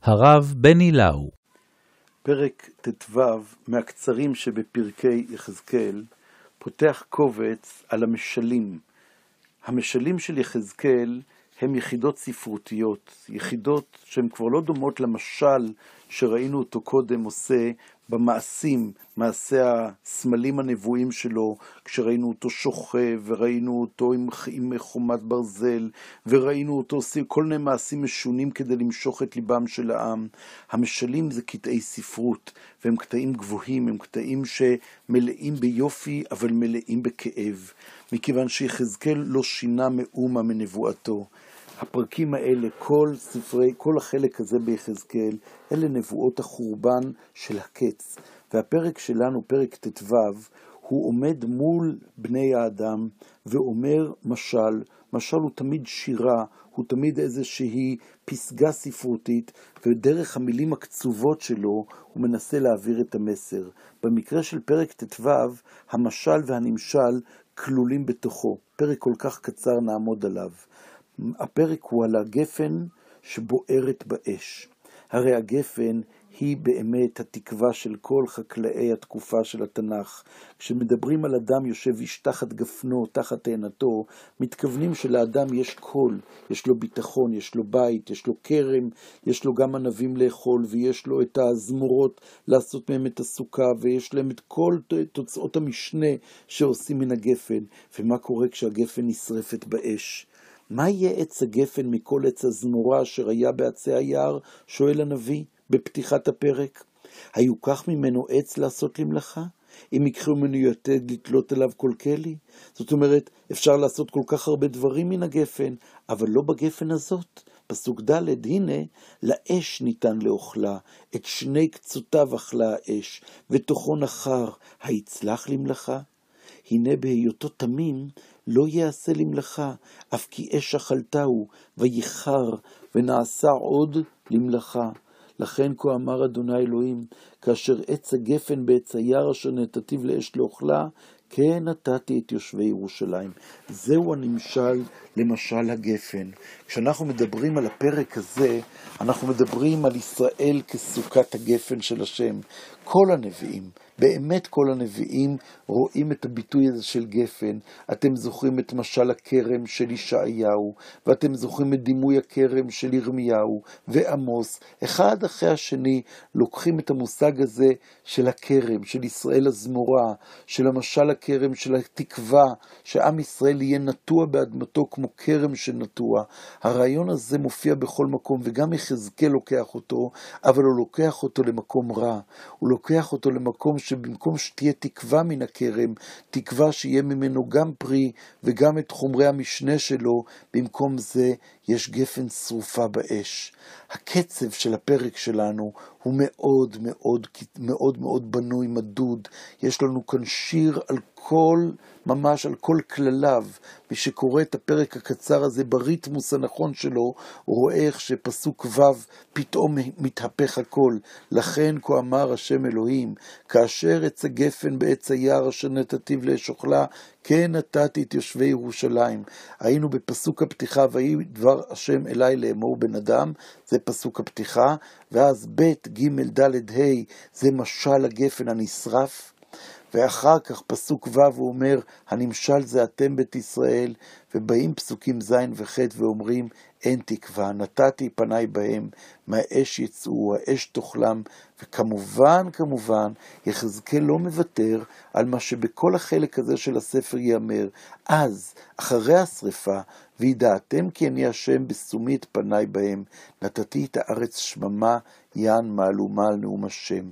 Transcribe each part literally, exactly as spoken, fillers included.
הרב בני לאו. פרק ט"ו מהקצרים שבפרקי יחזקאל פותח קובץ על המשלים. המשלים של יחזקאל הם יחידות ספרותיות, יחידות שהן כבר לא דומות למשל שראינו אותו קודם עושה במעשים, מעשי הסמלים הנבואים שלו, כשראינו אותו שוכב וראינו אותו עם, עם חומת ברזל וראינו אותו עושה כל מיני מעשים משונים כדי למשוך את ליבם של העם. המשלים זה קטעי ספרות והם קטעים גבוהים, הם קטעים שמלאים ביופי אבל מלאים בכאב, מכיוון שיחזקאל לא שינה מאומה מנבואתו. הפרקים האלה, כל ספרי, כל החלק הזה ביחזקאל, אלה נבואות החורבן של הקץ. והפרק שלנו, פרק ט"ו, הוא עומד מול בני האדם ואומר משל. משל הוא תמיד שירה, הוא תמיד איזושהי פסגה ספרותית, ודרך המילים הקצובות שלו הוא מנסה להעביר את המסר. במקרה של פרק ט"ו, המשל והנמשל כלולים בתוכו. פרק כל כך קצר נעמוד עליו. הפרק הוא על הגפן שבוערת באש. הרי הגפן היא באמת התקווה של כל חקלאי התקופה של התנ"ך. כשמדברים על אדם יושב איש תחת גפנו, תחת תאנתו, מתכוונים שלאדם יש קול, יש לו ביטחון, יש לו בית, יש לו כרם, יש לו גם ענבים לאכול, ויש לו את הזמורות לעשות מהם את הסוכה, ויש להם את כל תוצאות המשנה שעושים מן הגפן. ומה קורה כשהגפן נשרפת באש? מה יהיה עץ הגפן מכל עץ הזמורה אשר היה בעצי היער? שואל הנביא בפתיחת הפרק. היו כך ממנו עץ לעשות למלאכה? אם יקחו ממנו יתד לתלות עליו כל כלי? זאת אומרת, אפשר לעשות כל כך הרבה דברים מן הגפן, אבל לא בגפן הזאת. פסוק ד', הנה, לאש ניתן לאוכלה, את שני קצותיו אכלה האש, ותוכו נחר, היצלח למלאכה? הנה בהיותו תמים, לא יעשה למלאכה, אף כי אש אכלתהו, ויחר, ונעשה עוד למלאכה. לכן כה אמר אדוני אלוהים, כאשר עץ הגפן בעץ היער אשר נתתיו לאש לאוכלה, כן נתתי את יושבי ירושלים. זהו הנמשל למשל הגפן. כשאנחנו מדברים על הפרק הזה, אנחנו מדברים על ישראל כסוכת הגפן של השם. כל הנביאים, באמת כל הנביאים רואים את הביטוי הזה של גפן. אתם זוכרים את משל הכרם של ישעיהו, ואתם זוכרים את דימוי הכרם של ירמיהו ועמוס. אחד אחרי השני לוקחים את המושג הזה של הכרם, של ישראל הזמורה, של המשל הכרם, של התקווה, שעם ישראל יהיה נטוע באדמתו כמו כרם שנטוע. הרעיון הזה מופיע בכל מקום, וגם יחזקאל לוקח אותו, אבל הוא לוקח אותו למקום רע. הוא לוקח אותו למקום שבמקום שתהיה תקווה מן הכרם, תקווה שיהיה ממנו גם פרי וגם את חומרי המשנה שלו, במקום זה יש גפן שרופה באש. הקצב של הפרק שלנו הוא מאוד מאוד מאוד מאוד בנוי, מדוד. יש לנו כאן שיר על כל, ממש על כל כלליו. מי שקורא את הפרק הקצר הזה בריתמוס הנכון שלו, הוא רואה איך שפסוק ו' פתאום מתהפך הכל. לכן כה אמר השם אלוהים, כאשר עץ הגפן בעץ היער אשר נתתיו לאש אוכלה, כן נתתי את יושבי ירושלים. היינו בפסוק הפתיחה, ויהי דבר השם אליי לאמור בן אדם, זה פסוק הפתיחה, ואז ב' ג' ד' ה' זה משל הגפן הנשרף, ואחר כך פסוק ו' הוא אומר, הנמשל זה אתם בית ישראל, ובאים פסוקים ז' וח' ואומרים, אין תקווה, נתתי פניי בהם, מהאש יצאו, האש תאכלם, וכמובן, כמובן, יחזקאל לא מוותר על מה שבכל החלק הזה של הספר יאמר. אז, אחרי השריפה, וידעתם כי אני השם בשומי את פניי בהם, נתתי את הארץ שממה, יען מהלומה על נאום השם.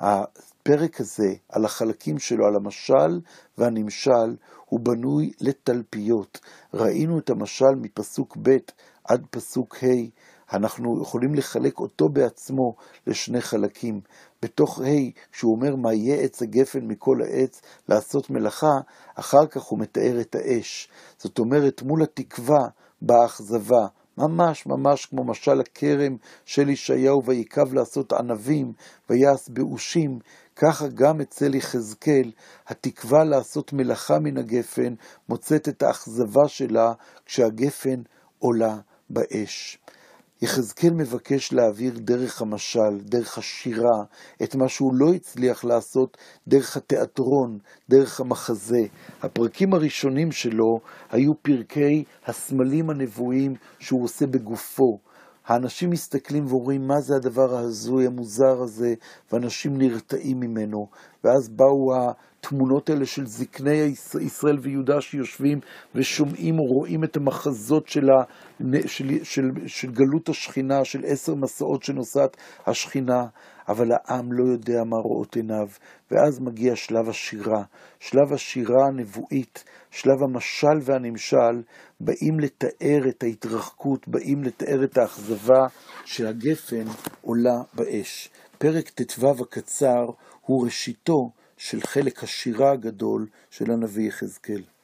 הפרק הזה, על החלקים שלו, על המשל והנמשל, הוא בנוי לתלפיות. ראינו את המשל מפסוק ב' עד פסוק ה', אנחנו יכולים לחלק אותו בעצמו לשני חלקים. בתוך ה', כשהוא אומר מה יהיה עץ הגפן מכל העץ לעשות מלאכה, אחר כך הוא מתאר את האש. זאת אומרת, מול התקווה באכזבה, ממש ממש כמו משל הכרם של ישעיהו, ויקב לעשות ענבים ויעש באושים, ככה גם אצל יחזקאל, התקווה לעשות מלאכה מן הגפן מוצאת את האכזבה שלה כשהגפן עולה באש. יחזקאל מבקש להעביר דרך המשל, דרך השירה, את מה שהוא לא הצליח לעשות דרך התיאטרון, דרך המחזה. הפרקים הראשונים שלו היו פרקי הסמלים הנבואיים שהוא עושה בגופו. האנשים מסתכלים ואומרים מה זה הדבר ההזוי המוזר הזה, ואנשים נרתעים ממנו. ואז באו התמונות האלה של זקני ישראל ויהודה שיושבים ושומעים או רואים את המחזות של, ה, של, של, של גלות השכינה, של עשר מסעות שנוסעת השכינה, אבל העם לא יודע מה רואות עיניו. ואז מגיע שלב השירה, שלב השירה הנבואית, שלב המשל והנמשל, באים לתאר את ההתרחקות, באים לתאר את האכזבה שהגפן עולה באש. פרק ט"ו הקצר הוא ראשיתו של חלק השירה הגדול של הנביא יחזקאל.